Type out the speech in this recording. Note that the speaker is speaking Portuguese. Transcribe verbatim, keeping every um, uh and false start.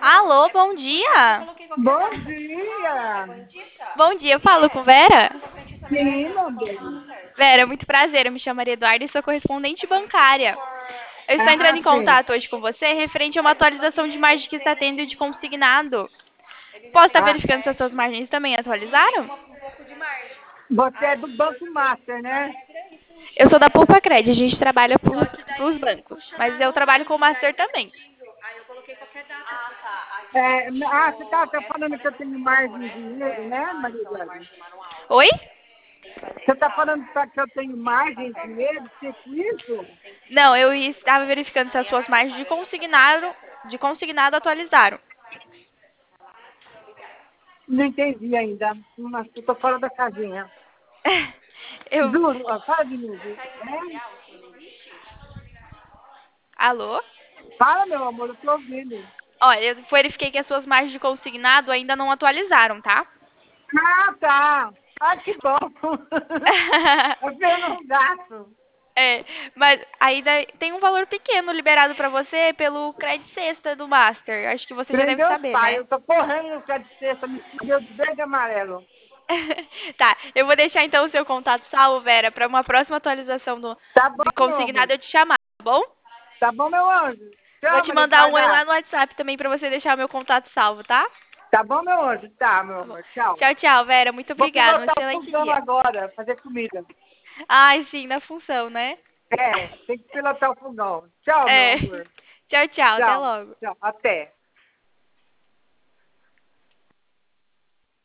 Alô, bom dia. Bom dia! Bom dia, eu falo com Vera? Sim, meu bem. Vera, muito prazer. Eu me chamo Maria Eduarda e sou correspondente bancária. Eu estou entrando Ah, em sim. contato hoje com você referente a uma atualização de margem que está tendo de consignado. Posso estar Ah, verificando se as suas margens também atualizaram? você é do Banco Master, né? Eu sou da Poupa Cred, a gente trabalha para os bancos, mas eu trabalho com o Master também. É, ah, você está falando que eu tenho margem de dinheiro, né, Maria Eduarda? Oi? Você está falando pra que eu tenho margem de dinheiro, tipo isso? Não, eu estava verificando se as suas margens de consignado, de consignado atualizaram. Não entendi ainda. Mas eu estou fora da casinha. Eu. Juro, ó, fala de novo. É? Alô? Fala, meu amor, eu estou ouvindo. Olha, eu verifiquei que as suas margens de consignado ainda não atualizaram, tá? Ah, tá. Ah, que bom. Eu vendo um gato. É, mas ainda tem um valor pequeno liberado pra você pelo Credit Sexta do Master. Acho que você já deve Prendeu os saber, pais. né? Eu tô correndo no pé de cesta, me deu de verde e amarelo. Tá, eu vou deixar então o seu contato salvo, Vera, pra uma próxima atualização do, Tá bom, de meu amor. consignado eu te chamar, tá bom? Tá bom, meu anjo? Vou Tchau, te Maria mandar um oi lá Eduarda. no WhatsApp também pra você deixar o meu contato salvo, tá? Tá bom, meu anjo? Tá, meu Tá bom. amor. Tchau. Tchau, tchau, Vera. Muito Vou obrigada. Um pilotar o excelente fogão dia. agora, fazer comida. Ai, sim, na função, né? É, tem que pilotar o fogão. Tchau, meu É. amor. Tchau, tchau. Até Tchau. logo. Tchau. Até.